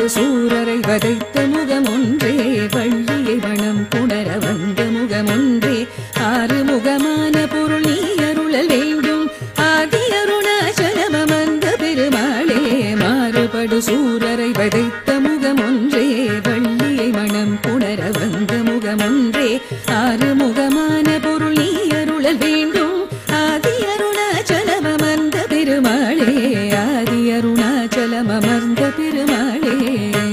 சூரரை வதைத்த முகம் ஒன்றே, வள்ளியை மனம் புணர வந்த முகம் ஒன்றே, ஆறு முகமான பொருள் நீ அருளல் வேண்டும், ஆதி அருணாச்சலம் அமர்ந்த பெருமாளே. மாறுபடு சூரரை வதைத்த முகம் ஒன்றே, வள்ளியை மனம் புணர வந்த முகம் ஒன்றே, ஆறு முகமான பொருள் நீ அருளல் வேண்டும், ஆதி அருணாச்சலம் அமர்ந்த பெருமாளே, ஆதி அருணாச்சலம் அமர்ந்த பெருமாளே.